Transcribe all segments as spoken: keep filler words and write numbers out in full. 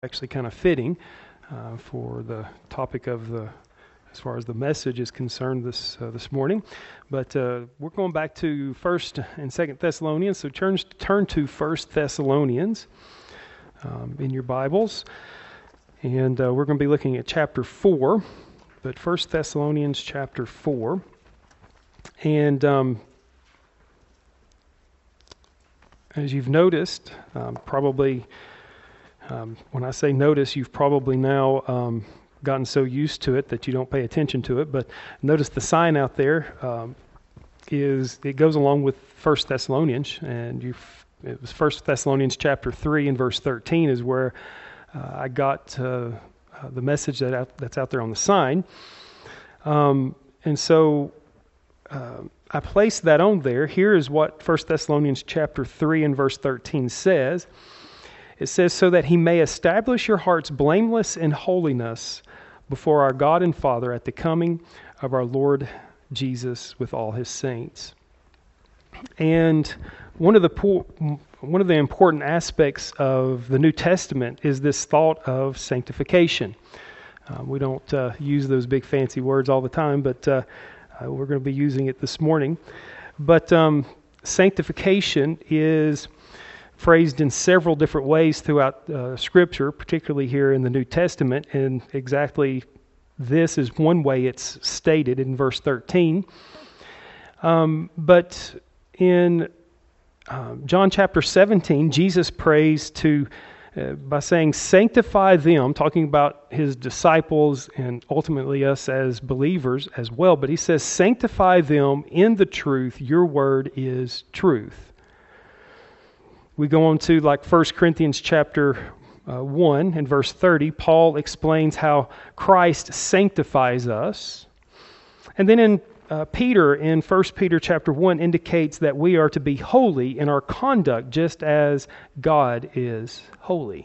actually kind of fitting uh, for the topic of the, as far as the message is concerned this uh, this morning. But uh, we're going back to First and Second Thessalonians. So turn turn to First Thessalonians um, in your Bibles, and uh, we're going to be looking at chapter four. But First Thessalonians chapter four, and um, as you've noticed, um, probably. Um, when I say notice, you've probably now um, gotten so used to it that you don't pay attention to it. But notice the sign out there um, is it goes along with First Thessalonians, and you it was First Thessalonians chapter three and verse thirteen is where uh, I got uh, uh, the message that out, that's out there on the sign, um, and so uh, I placed that on there. Here is what First Thessalonians chapter three and verse thirteen says. It says, so that he may establish your hearts blameless in holiness before our God and Father at the coming of our Lord Jesus with all his saints. And one of the po- one of the important aspects of the New Testament is this thought of sanctification. Uh, we don't uh, use those big fancy words all the time, but uh, uh, we're going to be using it this morning. But um, sanctification is phrased in several different ways throughout uh, Scripture, particularly here in the New Testament, and exactly this is one way it's stated in verse thirteen. Um, but in um, John chapter seventeen, Jesus prays to uh, by saying, "Sanctify them," talking about his disciples and ultimately us as believers as well. But he says, "Sanctify them in the truth. Your word is truth." We go on to like First Corinthians chapter uh, one and verse thirty. Paul explains how Christ sanctifies us. And then in uh, Peter, in First Peter chapter one, indicates that we are to be holy in our conduct just as God is holy.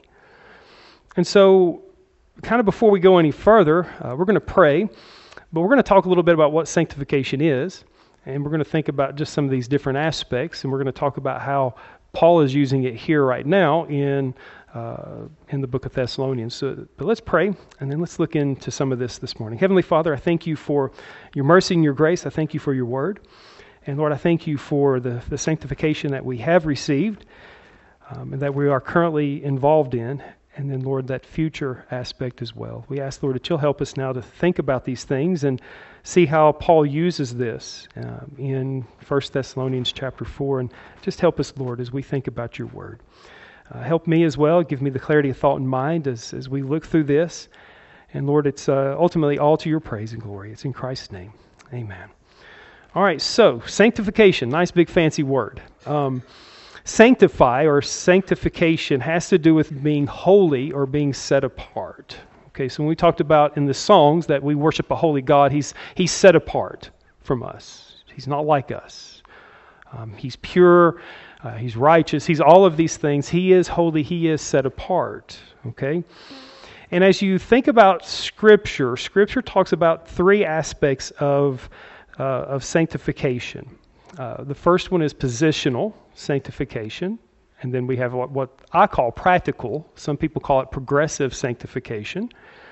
And so kind of before we go any further, uh, we're going to pray, but we're going to talk a little bit about what sanctification is. And we're going to think about just some of these different aspects, and we're going to talk about how Paul is using it here right now in uh, in the book of Thessalonians. So, but let's pray, and then let's look into some of this this morning. Heavenly Father, I thank you for your mercy and your grace. I thank you for your word. And Lord, I thank you for the, the sanctification that we have received um, and that we are currently involved in. And then, Lord, that future aspect as well. We ask, Lord, that you'll help us now to think about these things and see how Paul uses this um, in First Thessalonians chapter four. And just help us, Lord, as we think about your word. Uh, help me as well. Give me the clarity of thought and mind as, as we look through this. And Lord, it's uh, ultimately all to your praise and glory. It's in Christ's name. Amen. All right, so sanctification, nice big fancy word. Um, sanctify or sanctification has to do with being holy or being set apart. Okay, so when we talked about in the songs that we worship a holy God, He's He's set apart from us. He's not like us. Um, he's pure. Uh, he's righteous. He's all of these things. He is holy. He is set apart. Okay, and as you think about Scripture, Scripture talks about three aspects of uh, of sanctification. Uh, the first one is positional sanctification. And then we have what, what I call practical. Some people call it progressive sanctification.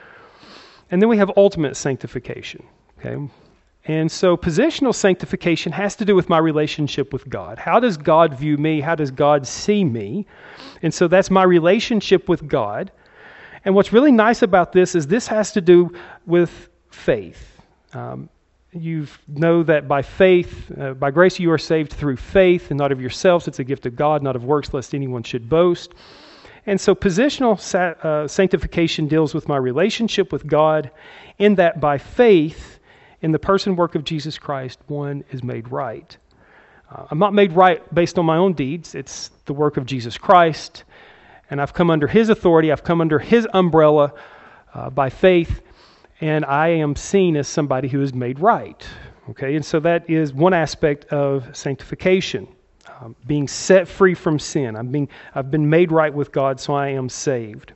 And then we have ultimate sanctification. Okay, and so positional sanctification has to do with my relationship with God. How does God view me? How does God see me? And so that's my relationship with God. And what's really nice about this is this has to do with faith. Um, You know that by faith, uh, by grace you are saved through faith, and not of yourselves. It's a gift of God, not of works, lest anyone should boast. And so positional sa- uh, sanctification deals with my relationship with God, in that by faith, in the person and work of Jesus Christ, one is made right. Uh, I'm not made right based on my own deeds. It's the work of Jesus Christ, and I've come under His authority. I've come under His umbrella uh, by faith. And I am seen as somebody who is made right. Okay, and so that is one aspect of sanctification, um, being set free from sin. I'm being, I've been made right with God, so I am saved.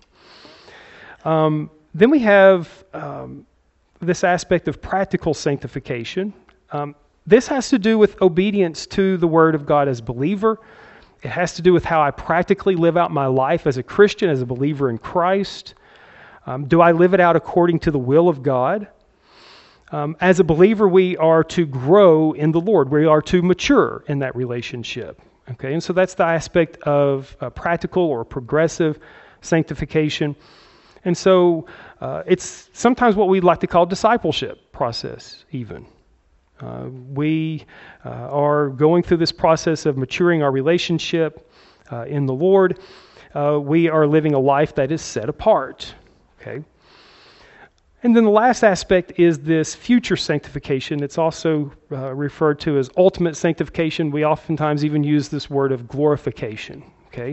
Um, then we have um, this aspect of practical sanctification. Um, this has to do with obedience to the Word of God as a believer. It has to do with how I practically live out my life as a Christian, as a believer in Christ. Um, do I live it out according to the will of God? Um, as a believer, we are to grow in the Lord. We are to mature in that relationship. Okay, and so that's the aspect of uh, practical or progressive sanctification. And so uh, it's sometimes what we like to call discipleship process even. Uh, we uh, are going through this process of maturing our relationship uh, in the Lord. Uh, we are living a life that is set apart. Okay. And then the last aspect is this future sanctification. It's also uh, referred to as ultimate sanctification. We oftentimes even use this word of glorification. Okay.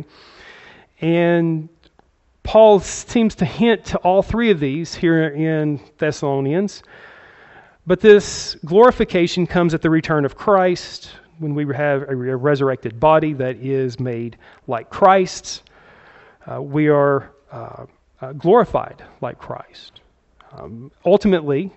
And Paul seems to hint to all three of these here in Thessalonians. But this glorification comes at the return of Christ, when we have a resurrected body that is made like Christ's. Uh, we are uh, uh, glorified like Christ. Um, ultimately,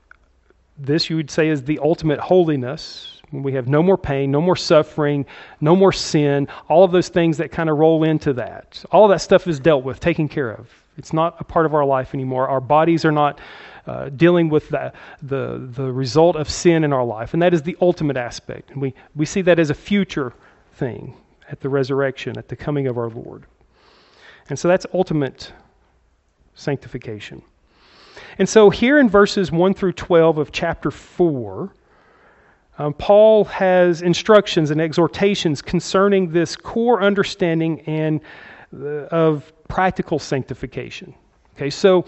this you would say is the ultimate holiness. When we have no more pain, no more suffering, no more sin, all of those things that kind of roll into that. All of that stuff is dealt with, taken care of. It's not a part of our life anymore. Our bodies are not uh, dealing with the, the the result of sin in our life. And that is the ultimate aspect. And we, we see that as a future thing at the resurrection, at the coming of our Lord. And so that's ultimate sanctification. And so here in verses one through twelve of chapter four, um, Paul has instructions and exhortations concerning this core understanding and uh, of practical sanctification. Okay, so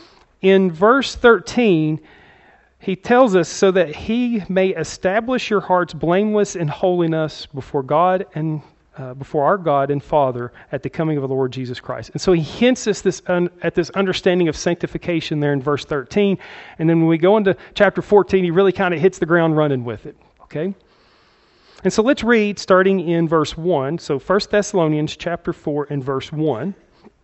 in verse thirteen, he tells us, so that he may establish your hearts blameless in holiness before God and uh, before our God and Father at the coming of the Lord Jesus Christ. And so he hints us this un, at this understanding of sanctification there in verse thirteen. And then when we go into chapter fourteen, he really kind of hits the ground running with it. Okay? And so let's read starting in verse one. So First Thessalonians chapter four and verse one.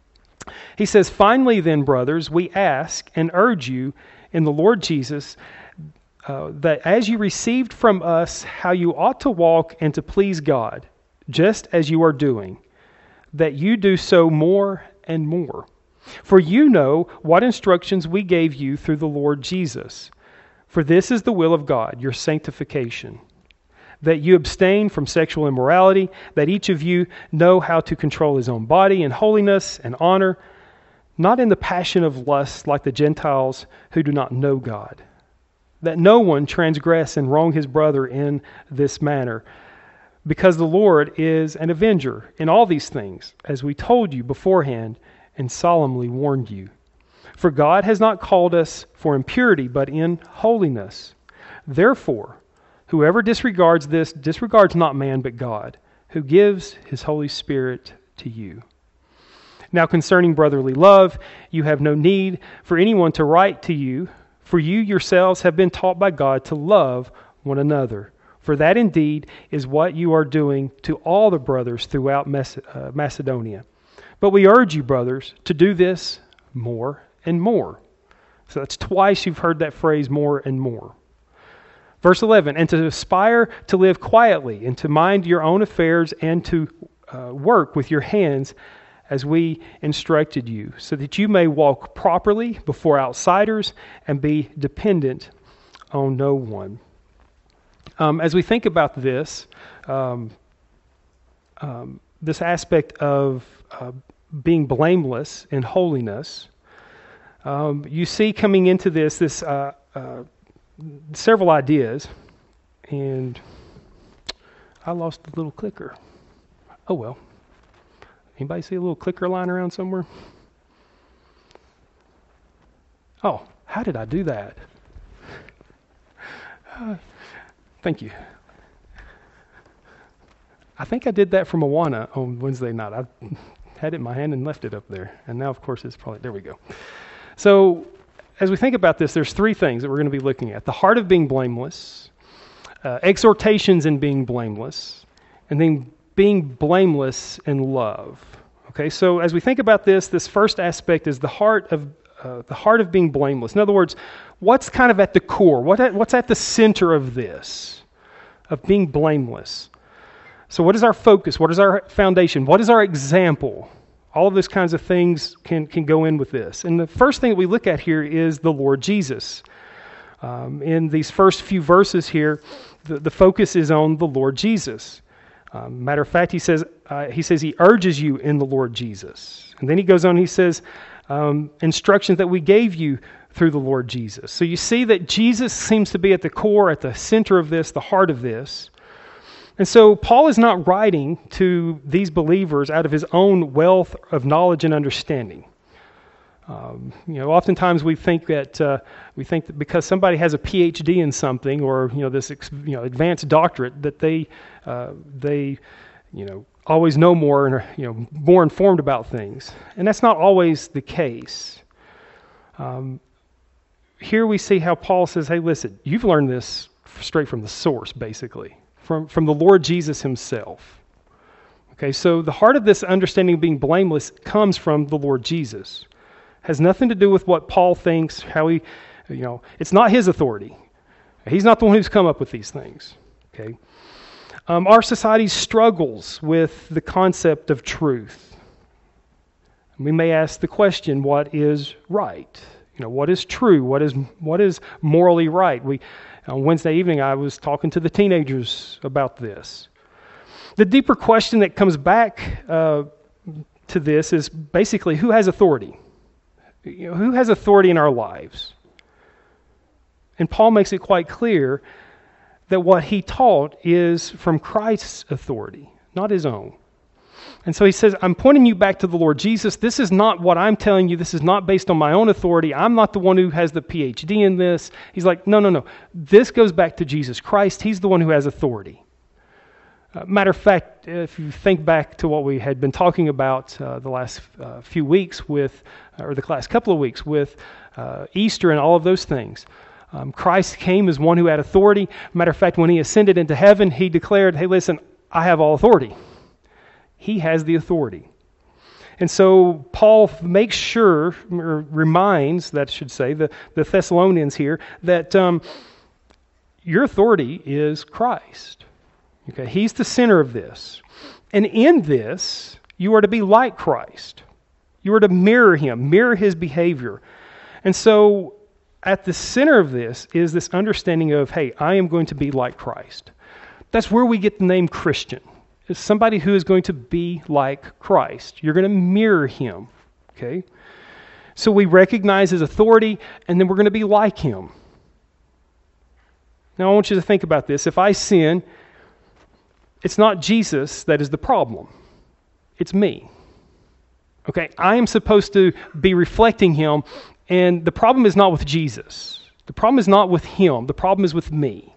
He says, "Finally then, brothers, we ask and urge you in the Lord Jesus uh, that as you received from us how you ought to walk and to please God, just as you are doing, that you do so more and more. For you know what instructions we gave you through the Lord Jesus. For this is the will of God, your sanctification, that you abstain from sexual immorality, that each of you know how to control his own body in holiness and honor, not in the passion of lust like the Gentiles who do not know God, that no one transgress and wrong his brother in this manner, because the Lord is an avenger in all these things, as we told you beforehand and solemnly warned you. For God has not called us for impurity, but in holiness. Therefore, whoever disregards this disregards not man but God, who gives his Holy Spirit to you. Now concerning brotherly love, you have no need for anyone to write to you, for you yourselves have been taught by God to love one another. For that indeed is what you are doing to all the brothers throughout Macedonia. But we urge you, brothers, to do this more and more." So that's twice you've heard that phrase, more and more. Verse eleven, "And to aspire to live quietly, and to mind your own affairs, and to uh, work with your hands as we instructed you, so that you may walk properly before outsiders and be dependent on no one." Um, as we think about this, um, um, this aspect of uh, being blameless in holiness, um, you see coming into this, this uh, uh, several ideas, and I lost the little clicker. Oh well. Anybody see a little clicker lying around somewhere? Oh, how did I do that? Uh, thank you. I think I did that for Moana on Wednesday night. I had it in my hand and left it up there. And now, of course, it's probably, there we go. So, as we think about this, there's three things that we're going to be looking at. The heart of being blameless, uh, exhortations in being blameless, and then being blameless in love. Okay, so as we think about this, this first aspect is the heart of uh, the heart of being blameless. In other words, what's kind of at the core? What at, what's at the center of this, of being blameless? So what is our focus? What is our foundation? What is our example? All of those kinds of things can, can go in with this. And the first thing that we look at here is the Lord Jesus. Um, in these first few verses here, the, the focus is on the Lord Jesus. Um, matter of fact, he says, uh, he says he urges you in the Lord Jesus. And then he goes on, he says, um, instructions that we gave you through the Lord Jesus. So you see that Jesus seems to be at the core, at the center of this, the heart of this. And so Paul is not writing to these believers out of his own wealth of knowledge and understanding. Um, you know, oftentimes we think that uh, we think that because somebody has a P H D in something, or you know, this you know advanced doctorate, that they uh, they you know always know more and are you know more informed about things, and that's not always the case. Um, here we see how Paul says, "Hey, listen, you've learned this straight from the source, basically." From, from the Lord Jesus himself. Okay, so the heart of this understanding of being blameless comes from the Lord Jesus. Has nothing to do with what Paul thinks, how he, you know, it's not his authority. He's not the one who's come up with these things. Okay, um, our society struggles with the concept of truth. We may ask the question, what is right? You know, what is true? What is what is morally right? We On Wednesday evening, I was talking to the teenagers about this. The deeper question that comes back uh, to this is basically, who has authority? You know, who has authority in our lives? And Paul makes it quite clear that what he taught is from Christ's authority, not his own. And so he says, I'm pointing you back to the Lord Jesus. This is not what I'm telling you. This is not based on my own authority. I'm not the one who has the P H D in this. He's like, no, no, no. This goes back to Jesus Christ. He's the one who has authority. Uh, matter of fact, if you think back to what we had been talking about uh, the last uh, few weeks with, or the last couple of weeks with uh, Easter and all of those things, um, Christ came as one who had authority. Matter of fact, when he ascended into heaven, he declared, hey, listen, I have all authority. He has the authority. And so Paul makes sure, or reminds, that should say, the, the Thessalonians here, that um, your authority is Christ. Okay, he's the center of this. And in this, you are to be like Christ. You are to mirror him, mirror his behavior. And so at the center of this is this understanding of, hey, I am going to be like Christ. That's where we get the name Christian. It's somebody who is going to be like Christ. You're going to mirror him. Okay? So we recognize his authority, and then we're going to be like him. Now I want you to think about this. If I sin, it's not Jesus that is the problem. It's me. Okay? I am supposed to be reflecting him, and the problem is not with Jesus. The problem is not with him. The problem is with me.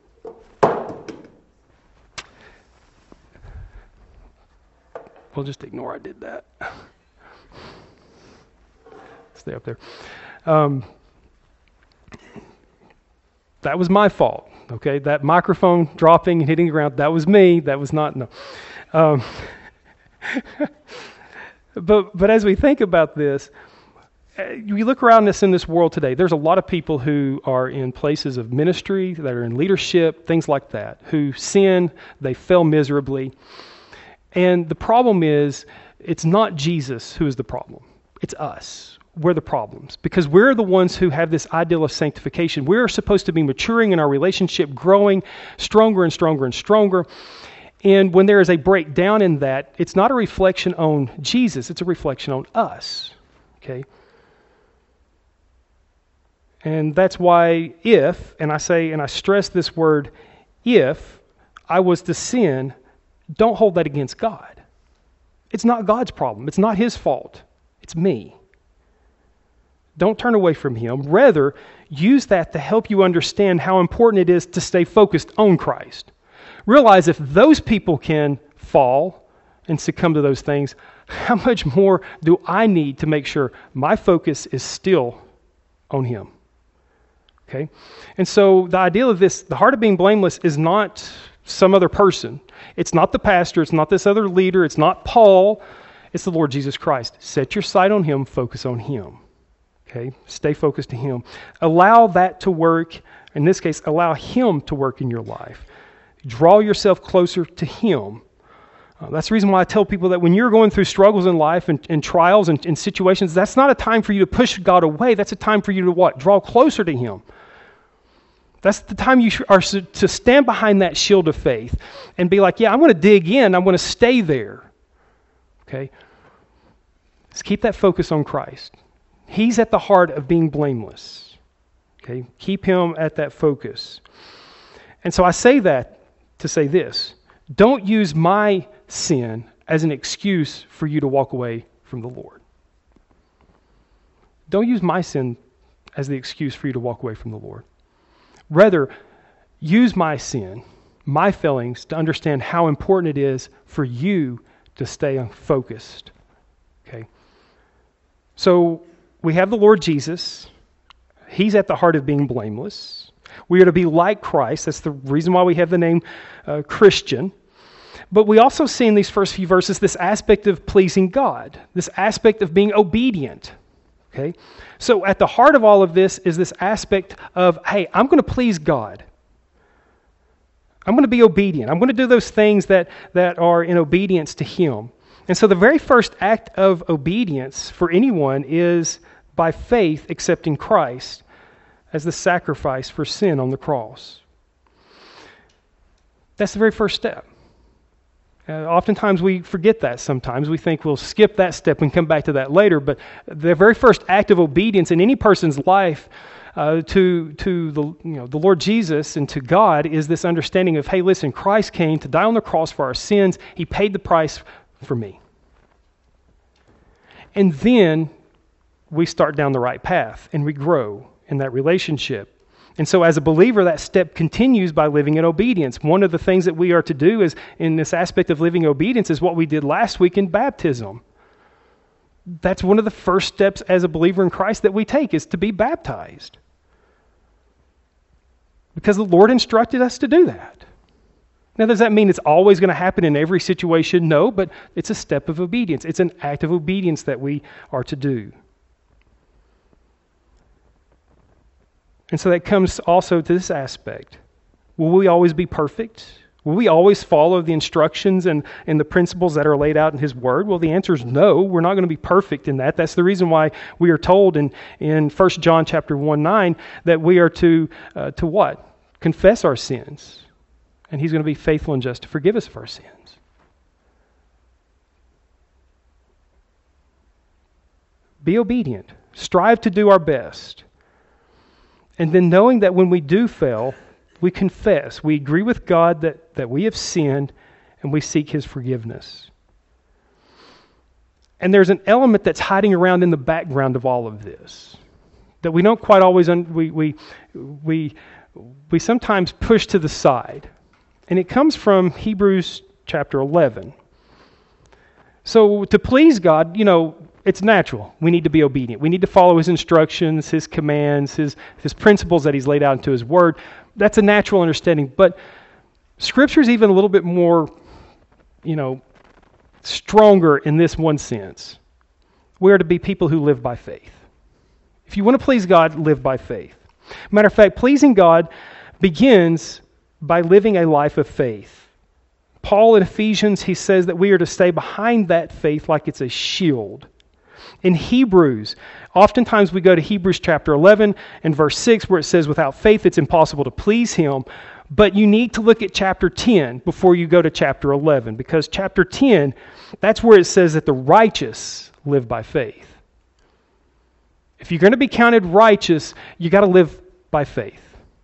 We'll just ignore I did that. Stay up there. Um, that was my fault. Okay, that microphone dropping and hitting the ground, that was me. That was not, no. Um, but but as we think about this, you look around us in this world today, there's a lot of people who are in places of ministry, that are in leadership, things like that, who sin, they fail miserably. And the problem is, it's not Jesus who is the problem. It's us. We're the problems. Because we're the ones who have this ideal of sanctification. We're supposed to be maturing in our relationship, growing stronger and stronger and stronger. And when there is a breakdown in that, it's not a reflection on Jesus, it's a reflection on us. Okay? And that's why if, and I say, and I stress this word, if I was to sin, don't hold that against God. It's not God's problem. It's not his fault. It's me. Don't turn away from him. Rather, use that to help you understand how important it is to stay focused on Christ. Realize if those people can fall and succumb to those things, how much more do I need to make sure my focus is still on him? Okay? And so the idea of this, the heart of being blameless, is not some other person. It's not the pastor. It's not this other leader. It's not Paul. It's the Lord Jesus Christ. Set your sight on him. Focus on him. Okay? Stay focused to him. Allow that to work. In this case, allow him to work in your life. Draw yourself closer to him Uh, that's the reason why I tell people that when you're going through struggles in life and, and trials and, and situations, that's not a time for you to push God away. That's a time for you to what? Draw closer to Him. That's the time you are to stand behind that shield of faith and be like, yeah, I'm going to dig in. I'm going to stay there. Okay? Let's keep that focus on Christ. He's at the heart of being blameless. Okay? Keep Him at that focus. And so I say that to say this. Don't use my sin as an excuse for you to walk away from the Lord. Don't use my sin as the excuse for you to walk away from the Lord. Rather, use my sin, my failings, to understand how important it is for you to stay focused. Okay? So, we have the Lord Jesus. He's at the heart of being blameless. We are to be like Christ. That's the reason why we have the name uh, Christian. But we also see in these first few verses this aspect of pleasing God, this aspect of being obedient. Okay? So at the heart of all of this is this aspect of, hey, I'm going to please God. I'm going to be obedient. I'm going to do those things that, that are in obedience to Him. And so the very first act of obedience for anyone is by faith accepting Christ as the sacrifice for sin on the cross. That's the very first step. Uh, oftentimes we forget that sometimes. We think we'll skip that step and come back to that later. But the very first act of obedience in any person's life uh, to to the you know the Lord Jesus and to God is this understanding of, hey, listen, Christ came to die on the cross for our sins. He paid the price for me. And then we start down the right path and we grow in that relationship. And so as a believer, that step continues by living in obedience. One of the things that we are to do is, in this aspect of living obedience, is what we did last week in baptism. That's one of the first steps as a believer in Christ that we take, is to be baptized. Because the Lord instructed us to do that. Now, does that mean it's always going to happen in every situation? No, but it's a step of obedience. It's an act of obedience that we are to do. And so that comes also to this aspect. Will we always be perfect? Will we always follow the instructions and, and the principles that are laid out in His Word? Well, the answer is no. We're not going to be perfect in that. That's the reason why we are told in, in First John chapter one nine that we are to, uh, to what? Confess our sins. And He's going to be faithful and just to forgive us of our sins. Be obedient. Strive to do our best. And then knowing that when we do fail, we confess. We agree with God that, that we have sinned and we seek His forgiveness. And there's an element that's hiding around in the background of all of this that we don't quite always, un- we, we, we, we sometimes push to the side. And it comes from Hebrews chapter eleven. So to please God, you know, it's natural. We need to be obedient. We need to follow His instructions, His commands, His, His principles that He's laid out into His Word. That's a natural understanding. But Scripture is even a little bit more, you know, stronger in this one sense. We are to be people who live by faith. If you want to please God, live by faith. Matter of fact, pleasing God begins by living a life of faith. Paul in Ephesians, he says that we are to stay behind that faith like it's a shield. In Hebrews, oftentimes we go to Hebrews chapter eleven and verse six where it says, without faith it's impossible to please Him. But you need to look at chapter ten before you go to chapter eleven, because chapter ten, that's where it says that the righteous live by faith. If you're going to be counted righteous, you got to live by faith.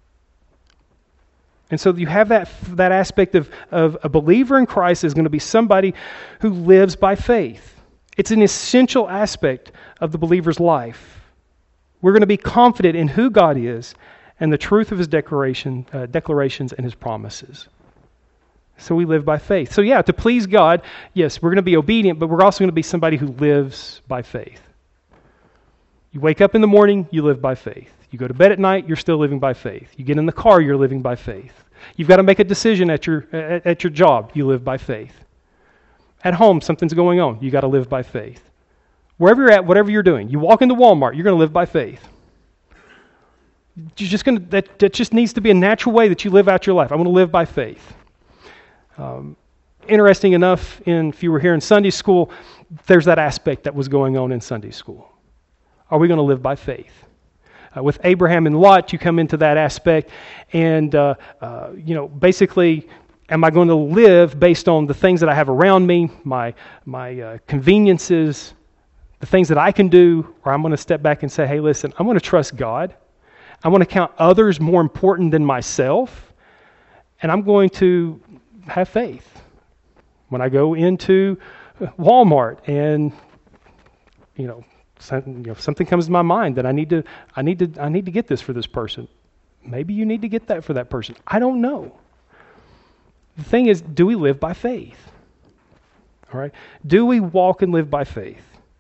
And so you have that that aspect of, of a believer in Christ is going to be somebody who lives by faith. It's an essential aspect of the believer's life. We're going to be confident in who God is and the truth of His declaration, uh, declarations and His promises. So we live by faith. So yeah, to please God, yes, we're going to be obedient, but we're also going to be somebody who lives by faith. You wake up in the morning, you live by faith. You go to bed at night, you're still living by faith. You get in the car, you're living by faith. You've got to make a decision at your at, at your job, you live by faith. At home, something's going on, you got to live by faith. Wherever you're at, whatever you're doing, you walk into Walmart, you're going to live by faith. You're just going to, that, that just needs to be a natural way that you live out your life. I'm going to live by faith. Um, interesting enough, in, if you were here in Sunday school, there's that aspect that was going on in Sunday school. Are we going to live by faith? Uh, with Abraham and Lot, you come into that aspect, and uh, uh, you know, basically, am I going to live based on the things that I have around me, my my uh, conveniences, the things that I can do, or I'm going to step back and say, hey, listen, I'm going to trust God. I'm going to count others more important than myself, and I'm going to have faith. When I go into Walmart and you know, something, you know, something comes to my mind that I need to, I need to, I need to get this for this person. Maybe you need to get that for that person. I don't know. The thing is, do we live by faith? All right. Do we walk and live by faith?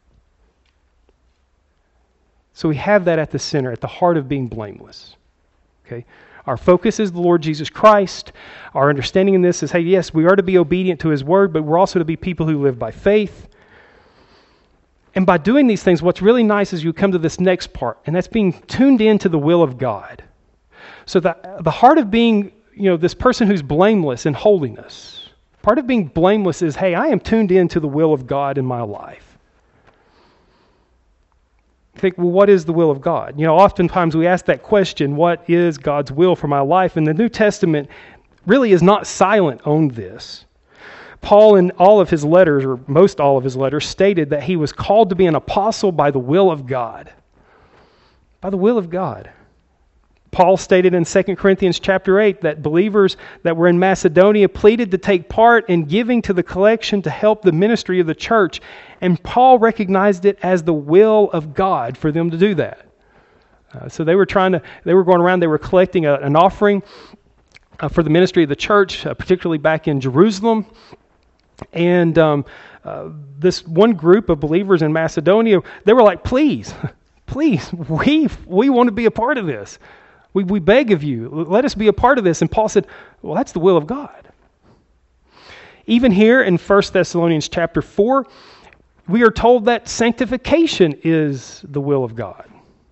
So we have that at the center, at the heart of being blameless. Okay. Our focus is the Lord Jesus Christ. Our understanding in this is, hey, yes, we are to be obedient to His Word, but we're also to be people who live by faith. And by doing these things, what's really nice is you come to this next part, and that's being tuned into the will of God. So that the heart of being, you know, this person who's blameless in holiness, part of being blameless is, hey, I am tuned into the will of God in my life. You think, well, what is the will of God? You know, oftentimes we ask that question, what is God's will for my life? And the New Testament really is not silent on this. Paul, in all of his letters, or most all of his letters, stated that he was called to be an apostle by the will of God. By the will of God. Paul stated in Second Corinthians chapter eight that believers that were in Macedonia pleaded to take part in giving to the collection to help the ministry of the church. And Paul recognized it as the will of God for them to do that. Uh, so they were trying to, they were going around, they were collecting a, an offering uh, for the ministry of the church, uh, particularly back in Jerusalem. And um, uh, this one group of believers in Macedonia, they were like, please, please, we we want to be a part of this. We we beg of you, let us be a part of this. And Paul said, well, that's the will of God. Even here in First Thessalonians chapter four, we are told that sanctification is the will of God.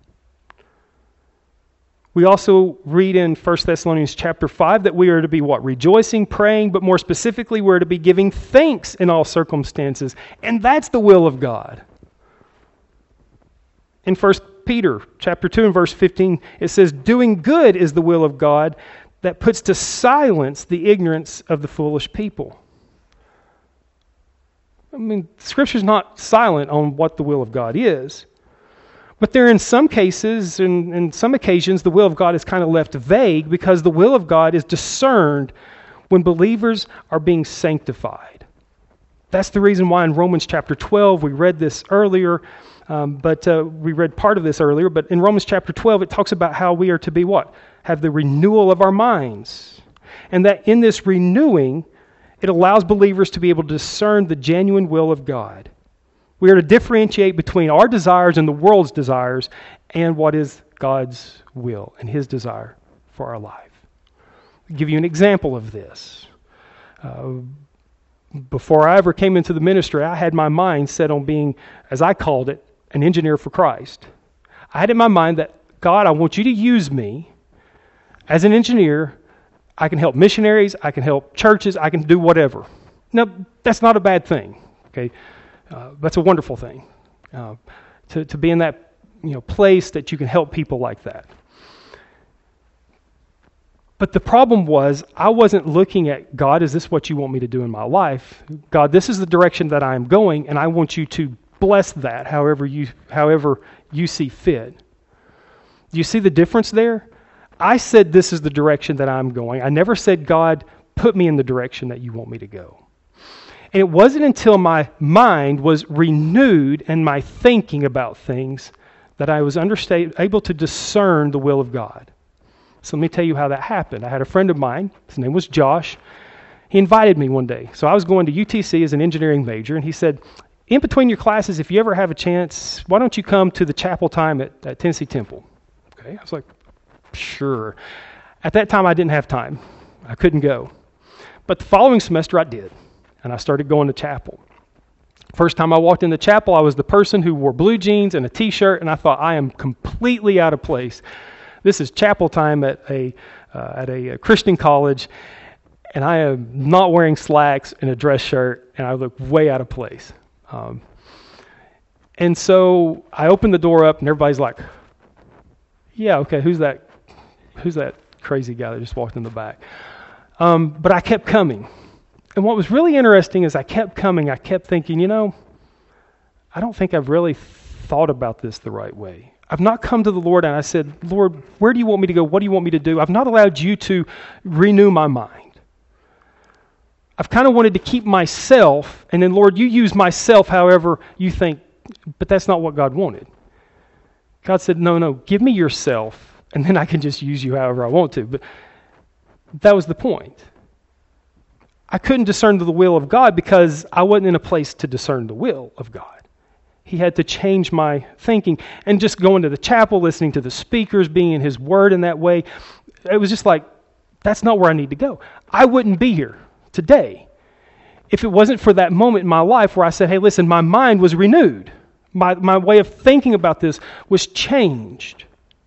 We also read in First Thessalonians chapter five that we are to be what? Rejoicing, praying, but more specifically, we're to be giving thanks in all circumstances. And that's the will of God. In First Peter chapter two and verse fifteen, it says, doing good is the will of God that puts to silence the ignorance of the foolish people. I mean, Scripture's not silent on what the will of God is. But there in some cases, and in some occasions, the will of God is kind of left vague because the will of God is discerned when believers are being sanctified. That's the reason why in Romans chapter twelve, we read this earlier, um, but uh, we read part of this earlier, but in Romans chapter twelve, it talks about how we are to be what? Have the renewal of our minds. And that in this renewing, it allows believers to be able to discern the genuine will of God. We are to differentiate between our desires and the world's desires and what is God's will and His desire for our life. I'll give you an example of this. Uh, before I ever came into the ministry, I had my mind set on being, as I called it, an engineer for Christ. I had in my mind that, God, I want you to use me as an engineer. I can help missionaries, I can help churches, I can do whatever. Now, that's not a bad thing, okay? Uh, that's a wonderful thing, uh, to, to be in that you know place that you can help people like that. But the problem was, I wasn't looking at, God, is this what you want me to do in my life? God, this is the direction that I am going, and I want you to bless that however you however you see fit. Do you see the difference there? I said this is the direction that I'm going. I never said, God, put me in the direction that you want me to go. And it wasn't until my mind was renewed and my thinking about things that I was understa- able to discern the will of God. So let me tell you how that happened. I had a friend of mine, his name was Josh. He invited me one day. So I was going to U T C as an engineering major, and he said, in between your classes, if you ever have a chance, why don't you come to the chapel time at, at Tennessee Temple? Okay, I was like, sure. At that time, I didn't have time. I couldn't go. But the following semester, I did. And I started going to chapel. First time I walked into chapel, I was the person who wore blue jeans and a t-shirt, and I thought, I am completely out of place. This is chapel time at a uh, at a Christian college, and I am not wearing slacks and a dress shirt, and I look way out of place. Um, and so I open the door up, and everybody's like, yeah, okay, who's that? Who's that crazy guy that just walked in the back? Um, but I kept coming. And what was really interesting is I kept coming. I kept thinking, you know, I don't think I've really thought about this the right way. I've not come to the Lord and I said, Lord, where do you want me to go? What do you want me to do? I've not allowed you to renew my mind. I've kind of wanted to keep myself, and then, Lord, you use myself however you think, but that's not what God wanted. God said, no, no, give me yourself, and then I can just use you however I want to. But that was the point. I couldn't discern the will of God because I wasn't in a place to discern the will of God. He had to change my thinking. And just going to the chapel, listening to the speakers, being in His Word in that way, it was just like, that's not where I need to go. I wouldn't be here today if it wasn't for that moment in my life where I said, hey, listen, my mind was renewed. My, my way of thinking about this was changed.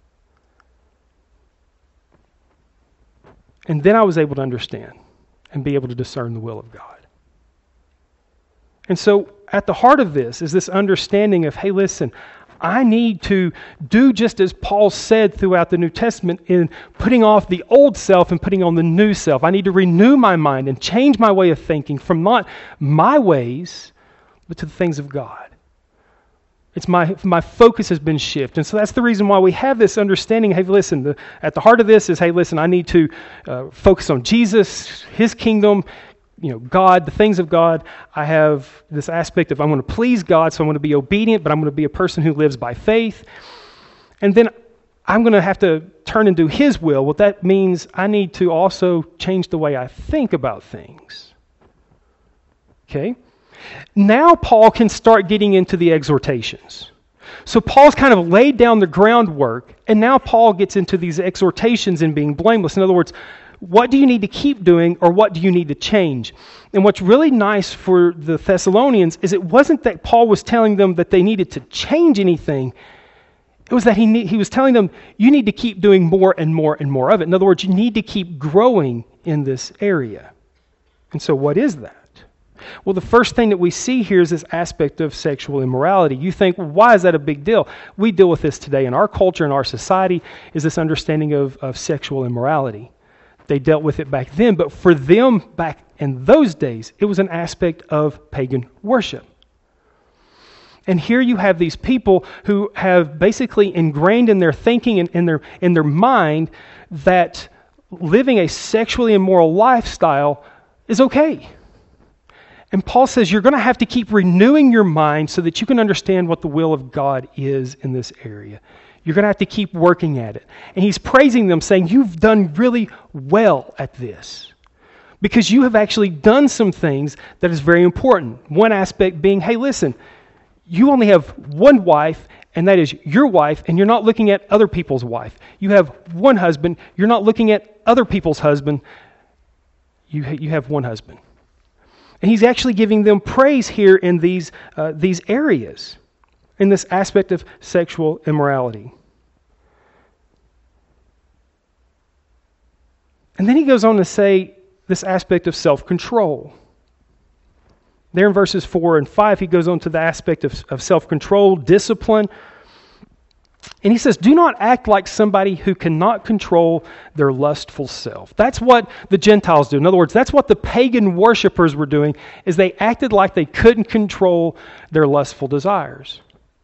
And then I was able to understand and be able to discern the will of God. And so at the heart of this is this understanding of, hey, listen, I need to do just as Paul said throughout the New Testament in putting off the old self and putting on the new self. I need to renew my mind and change my way of thinking from not my ways, but to the things of God. It's my my focus has been shifted. And so that's the reason why we have this understanding. Hey, listen, the, at the heart of this is, hey, listen, I need to uh, focus on Jesus, His kingdom, you know, God, the things of God. I have this aspect of I'm going to please God, so I'm going to be obedient, but I'm going to be a person who lives by faith. And then I'm going to have to turn and do His will. Well, that means I need to also change the way I think about things. Okay? Now Paul can start getting into the exhortations. So Paul's kind of laid down the groundwork, and now Paul gets into these exhortations and being blameless. In other words, what do you need to keep doing, or what do you need to change? And what's really nice for the Thessalonians is it wasn't that Paul was telling them that they needed to change anything. It was that he need, he was telling them, you need to keep doing more and more and more of it. In other words, you need to keep growing in this area. And so what is that? Well, the first thing that we see here is this aspect of sexual immorality. You think, well, why is that a big deal? We deal with this today in our culture, in our society, is this understanding of, of sexual immorality. They dealt with it back then, but for them back in those days, it was an aspect of pagan worship. And here you have these people who have basically ingrained in their thinking and in their, in their mind that living a sexually immoral lifestyle is okay. And Paul says you're going to have to keep renewing your mind so that you can understand what the will of God is in this area. You're going to have to keep working at it. And he's praising them, saying, you've done really well at this. Because you have actually done some things that is very important. One aspect being, hey, listen, you only have one wife, and that is your wife, and you're not looking at other people's wife. You have one husband, you're not looking at other people's husband. You, you have one husband. And he's actually giving them praise here in these uh, these areas, in this aspect of sexual immorality. And then he goes on to say this aspect of self-control. There in verses four and five, he goes on to the aspect of, of self-control, discipline. And he says, do not act like somebody who cannot control their lustful self. That's what the Gentiles do. In other words, that's what the pagan worshipers were doing, is they acted like they couldn't control their lustful desires.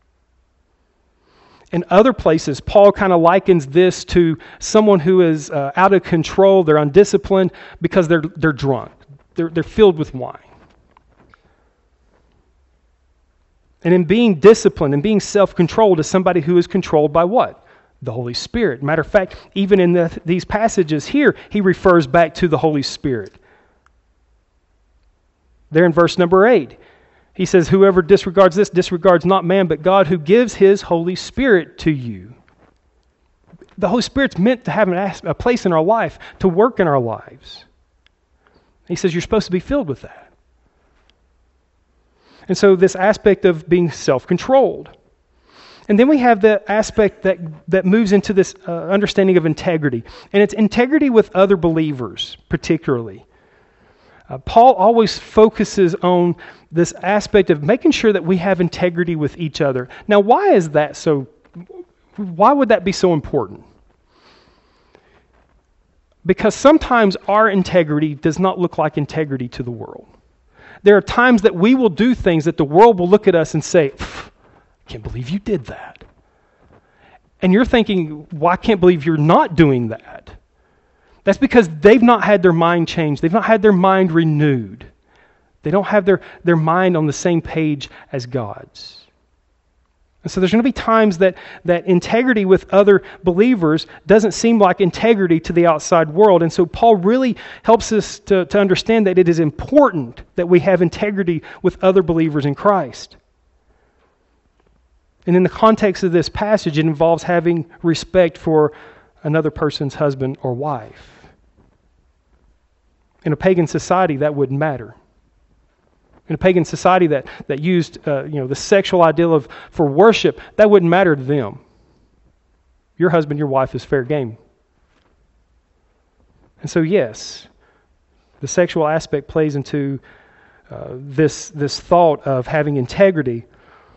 In other places, Paul kind of likens this to someone who is uh, out of control, they're undisciplined because they're they're drunk. They're, they're filled with wine. And in being disciplined and being self-controlled is somebody who is controlled by what? The Holy Spirit. Matter of fact, even in the, these passages here, he refers back to the Holy Spirit. There in verse number eight, he says, whoever disregards this disregards not man, but God who gives His Holy Spirit to you. The Holy Spirit's meant to have an, a place in our life, to work in our lives. He says you're supposed to be filled with that. And so this aspect of being self-controlled. And then we have the aspect that, that moves into this uh, understanding of integrity. And it's integrity with other believers, particularly. Uh, Paul always focuses on this aspect of making sure that we have integrity with each other. Now, why is that so? Why would that be so important? Because sometimes our integrity does not look like integrity to the world. There are times that we will do things that the world will look at us and say, I can't believe you did that. And you're thinking, well, I can't believe you're not doing that. That's because they've not had their mind changed. They've not had their mind renewed. They don't have their, their mind on the same page as God's. And so there's going to be times that, that integrity with other believers doesn't seem like integrity to the outside world. And so Paul really helps us to, to understand that it is important that we have integrity with other believers in Christ. And in the context of this passage, it involves having respect for another person's husband or wife. In a pagan society, that wouldn't matter. In a pagan society that, that used uh, you know, the sexual ideal of for worship, that wouldn't matter to them. Your husband, your wife is fair game. And so yes, the sexual aspect plays into uh, this, this thought of having integrity.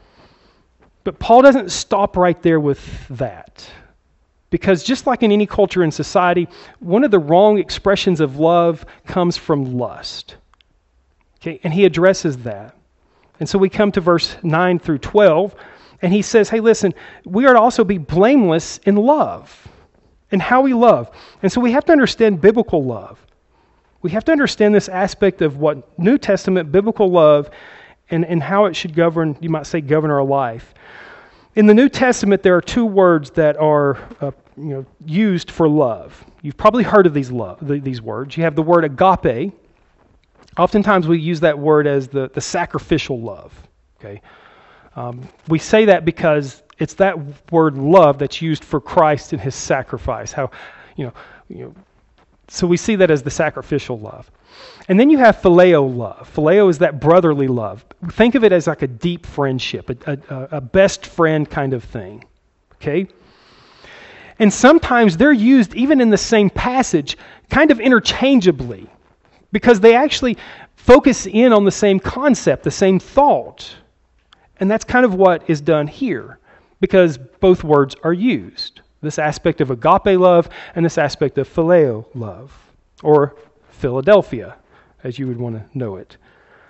But Paul doesn't stop right there with that. Because just like in any culture and society, one of the wrong expressions of love comes from lust. Okay, and he addresses that. And so we come to verse nine through twelve, and he says, hey, listen, we are to also be blameless in love, in how we love. And so we have to understand biblical love. We have to understand this aspect of what New Testament biblical love and, and how it should govern, you might say, govern our life. In the New Testament, there are two words that are uh, you know, used for love. You've probably heard of these love, these words. You have the word agape. Oftentimes we use that word as the, the sacrificial love. Okay, um, we say that because it's that word love that's used for Christ and His sacrifice. How, you know, you know. So we see that as the sacrificial love. And then you have phileo love. Phileo is that brotherly love. Think of it as like a deep friendship, a, a, a best friend kind of thing. Okay? And sometimes they're used even in the same passage kind of interchangeably because they actually focus in on the same concept, the same thought. And that's kind of what is done here because both words are used. This aspect of agape love and this aspect of phileo love, or Philadelphia, as you would want to know it.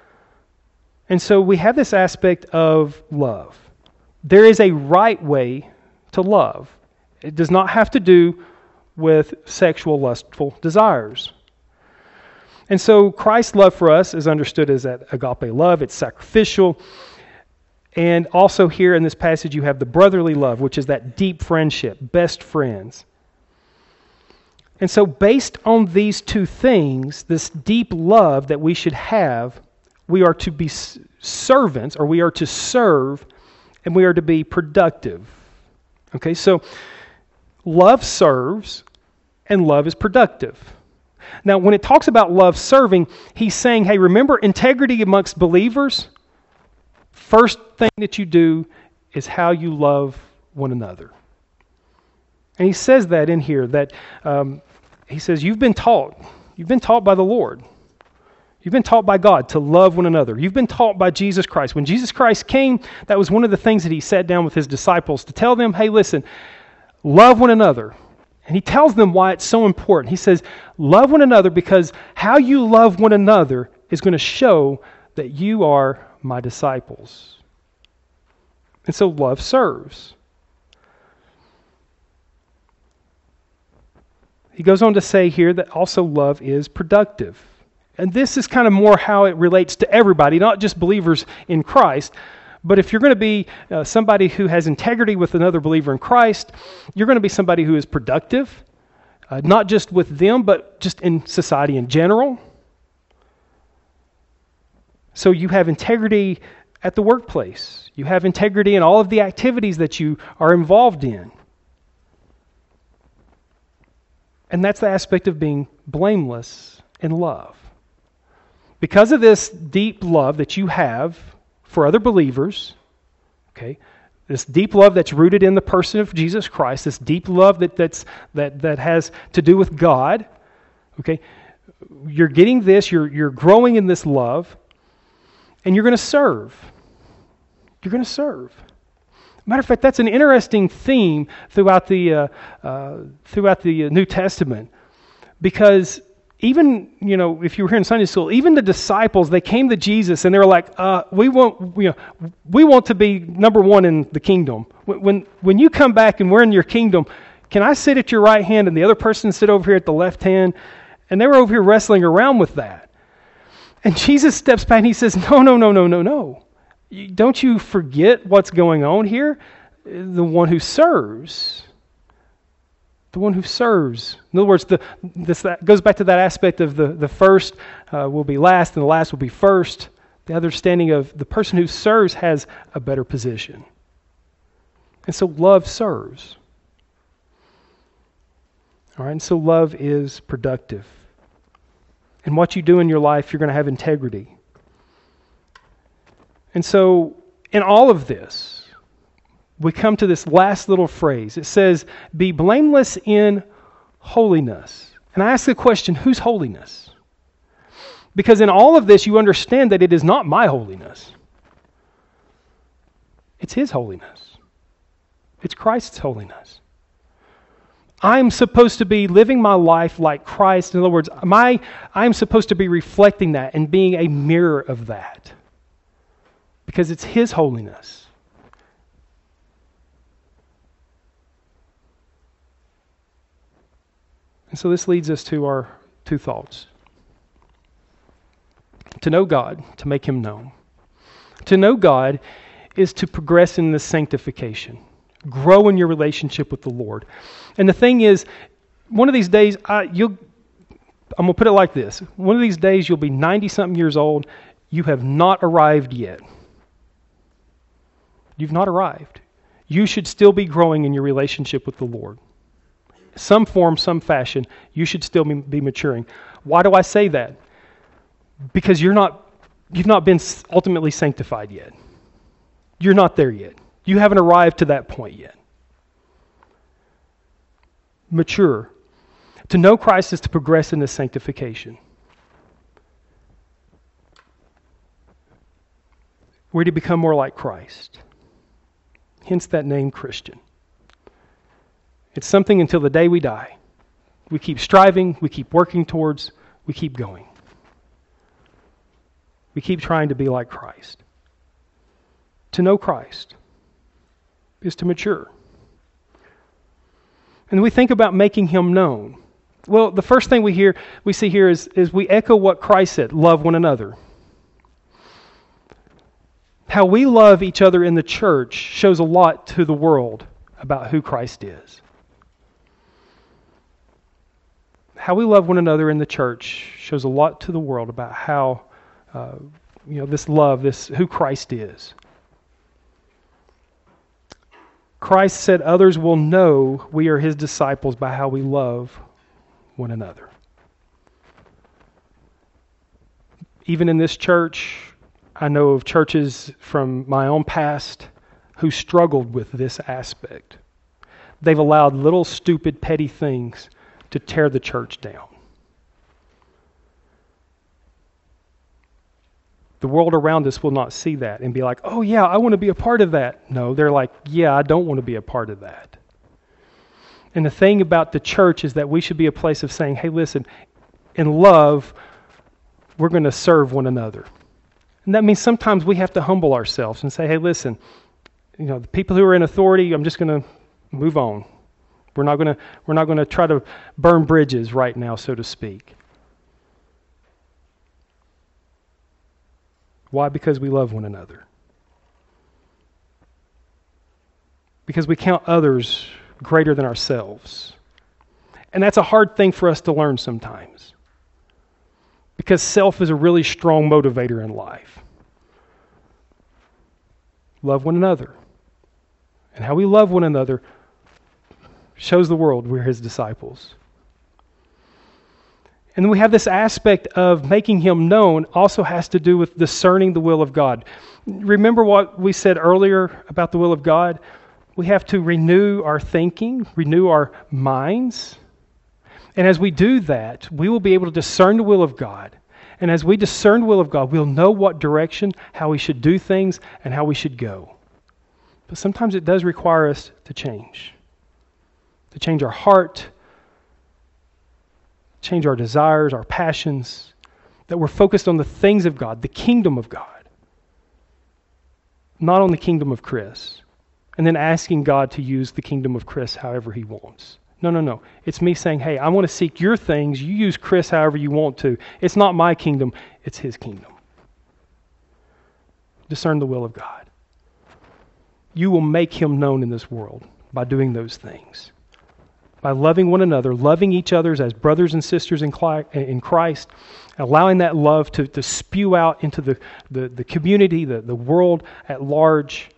And so we have this aspect of love. There is a right way to love. It does not have to do with sexual lustful desires. And so Christ's love for us is understood as that agape love. It's sacrificial. And also here in this passage you have the brotherly love, which is that deep friendship, best friends. And so based on these two things, this deep love that we should have, we are to be servants, or we are to serve, and we are to be productive. Okay, so love serves, and love is productive. Now, when it talks about love serving, he's saying, hey, remember integrity amongst believers? First thing that you do is how you love one another. And he says that in here, that um, he says, you've been taught. You've been taught by the Lord. You've been taught by God to love one another. You've been taught by Jesus Christ. When Jesus Christ came, that was one of the things that he sat down with his disciples to tell them, hey, listen, love one another. And he tells them why it's so important. He says, love one another because how you love one another is going to show that you are my disciples. And so love serves. He goes on to say here that also love is productive. And this is kind of more how it relates to everybody, not just believers in Christ. But if you're going to be uh, somebody who has integrity with another believer in Christ, you're going to be somebody who is productive, uh, not just with them, but just in society in general. So you have integrity at the workplace. You have integrity in all of the activities that you are involved in. And that's the aspect of being blameless in love. Because of this deep love that you have for other believers, okay, this deep love that's rooted in the person of Jesus Christ, this deep love that that's that that has to do with God, okay, you're getting this, you're you're growing in this love, and you're going to serve. You're going to serve. Matter of fact, that's an interesting theme throughout the uh, uh, throughout the New Testament, because even, you know, if you were here in Sunday school, even the disciples, they came to Jesus and they were like, uh, "We want, you know, we want to be number one in the kingdom. When, when when you come back and we're in your kingdom, can I sit at your right hand and the other person sit over here at the left hand?" And they were over here wrestling around with that. And Jesus steps back and he says, "No, no, no, no, no, no. Don't you forget what's going on here? The one who serves." The one who serves. In other words, the, this that goes back to that aspect of the, the first uh, will be last and the last will be first. The understanding of the person who serves has a better position. And so love serves. All right, and so love is productive. And what you do in your life, you're going to have integrity. And so in all of this, we come to this last little phrase. It says, "Be blameless in holiness." And I ask the question, whose holiness? Because in all of this, you understand that it is not my holiness. It's His holiness. It's Christ's holiness. I'm supposed to be living my life like Christ. In other words, my I'm supposed to be reflecting that and being a mirror of that. Because it's His holiness. And so this leads us to our two thoughts. To know God, to make Him known. To know God is to progress in this sanctification. Grow in your relationship with the Lord. And the thing is, one of these days, I, you'll, I'm going to put it like this. One of these days, you'll be ninety-something years old. You have not arrived yet. You've not arrived. You should still be growing in your relationship with the Lord. Some form, some fashion, you should still be maturing. Why do I say that? Because you're not, you've not been ultimately sanctified yet. You're not there yet. You haven't arrived to that point yet. Mature. To know Christ is to progress in this sanctification. We're to become more like Christ. Hence that name, Christian. It's something until the day we die. We keep striving, we keep working towards, we keep going. We keep trying to be like Christ. To know Christ is to mature. And we think about making Him known. Well, the first thing we hear, we see here is, is we echo what Christ said, love one another. How we love each other in the church shows a lot to the world about who Christ is. How we love one another in the church shows a lot to the world about how, uh, you know, this love, this who Christ is. Christ said others will know we are His disciples by how we love one another. Even in this church, I know of churches from my own past who struggled with this aspect. They've allowed little stupid petty things to tear the church down. The world around us will not see that and be like, "Oh yeah, I want to be a part of that." No, they're like, "Yeah, I don't want to be a part of that." And the thing about the church is that we should be a place of saying, "Hey, listen, in love, we're going to serve one another." And that means sometimes we have to humble ourselves and say, "Hey, listen, you know, the people who are in authority, I'm just going to move on. We're not going to we're not going to try to burn bridges right now, so to speak." Why? Because we love one another. Because we count others greater than ourselves. And that's a hard thing for us to learn sometimes. Because self is a really strong motivator in life. Love one another. And how we love one another shows the world we're His disciples. And then we have this aspect of making Him known also has to do with discerning the will of God. Remember what we said earlier about the will of God? We have to renew our thinking, renew our minds. And as we do that, we will be able to discern the will of God. And as we discern the will of God, we'll know what direction, how we should do things, and how we should go. But sometimes it does require us to change. To change our heart, change our desires, our passions, that we're focused on the things of God, the kingdom of God, not on the kingdom of Chris, and then asking God to use the kingdom of Chris however He wants. No, no, no. It's me saying, hey, I want to seek your things. You use Chris however you want to. It's not my kingdom. It's His kingdom. Discern the will of God. You will make Him known in this world by doing those things. By loving one another, loving each other as brothers and sisters in Christ, allowing that love to, to spew out into the, the, the community, the, the world at large,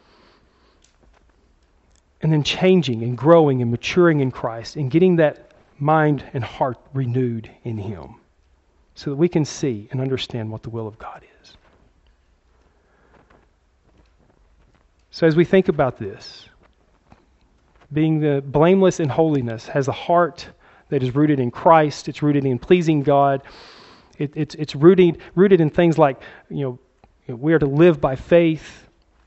and then changing and growing and maturing in Christ and getting that mind and heart renewed in Him so that we can see and understand what the will of God is. So as we think about this, being the blameless in holiness has a heart that is rooted in Christ. It's rooted in pleasing God. It, it's it's rooted rooted in things like, you know, we are to live by faith.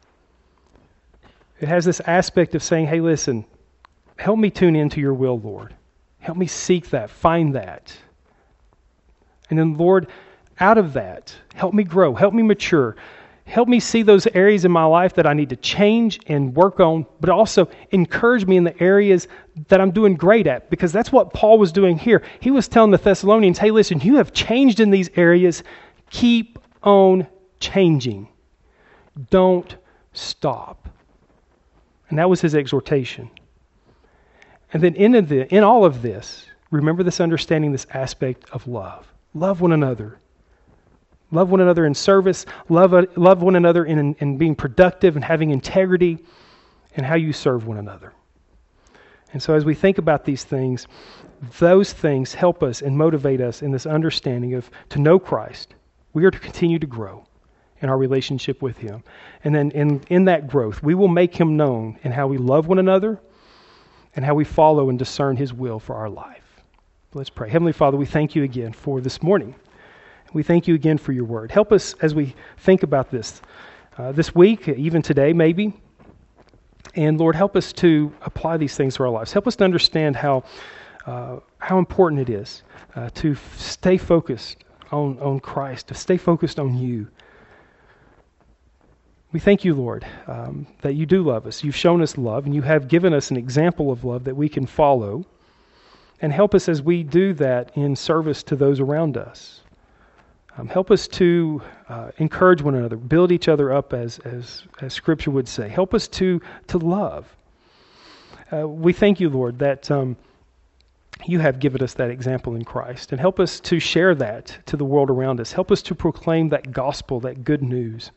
It has this aspect of saying, hey, listen, help me tune into your will, Lord. Help me seek that, find that. And then, Lord, out of that, help me grow, help me mature. Help me see those areas in my life that I need to change and work on, but also encourage me in the areas that I'm doing great at, because that's what Paul was doing here. He was telling the Thessalonians, hey, listen, you have changed in these areas. Keep on changing. Don't stop. And that was his exhortation. And then in, the, in all of this, remember this understanding, this aspect of love. Love one another. Love one another in service. Love, love one another in, in being productive and having integrity, and how you serve one another. And so as we think about these things, those things help us and motivate us in this understanding of to know Christ. We are to continue to grow in our relationship with Him. And then in, in that growth, we will make Him known in how we love one another and how we follow and discern His will for our life. Let's pray. Heavenly Father, we thank You again for this morning. We thank You again for Your word. Help us as we think about this uh, this week, even today maybe. And Lord, help us to apply these things to our lives. Help us to understand how uh, how important it is uh, to f- stay focused on, on Christ, to stay focused on You. We thank You, Lord, um, that You do love us. You've shown us love, and You have given us an example of love that we can follow. And help us as we do that in service to those around us. Um, help us to uh, encourage one another, build each other up, as as as Scripture would say. Help us to to love. Uh, we thank You, Lord, that um, You have given us that example in Christ, and help us to share that to the world around us. Help us to proclaim that gospel, that good news.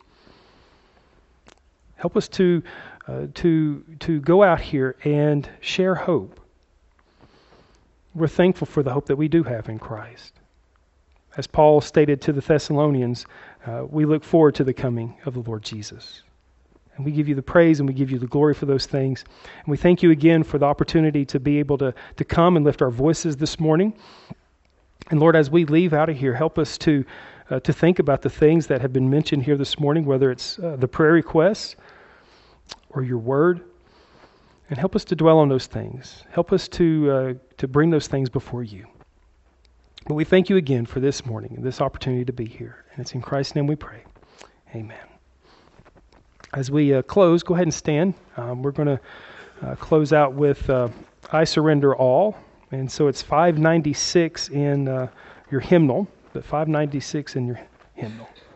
Help us to uh, to to go out here and share hope. We're thankful for the hope that we do have in Christ. As Paul stated to the Thessalonians, uh, we look forward to the coming of the Lord Jesus. And we give You the praise and we give You the glory for those things. And we thank You again for the opportunity to be able to, to come and lift our voices this morning. And Lord, as we leave out of here, help us to uh, to think about the things that have been mentioned here this morning, whether it's uh, the prayer requests or Your word. And help us to dwell on those things. Help us to uh, to bring those things before You. But we thank You again for this morning and this opportunity to be here. And it's in Christ's name we pray. Amen. As we uh, close, go ahead and stand. Um, we're going to uh, close out with uh, I Surrender All. And so it's five ninety-six in uh, your hymnal, but five ninety-six in your hymnal.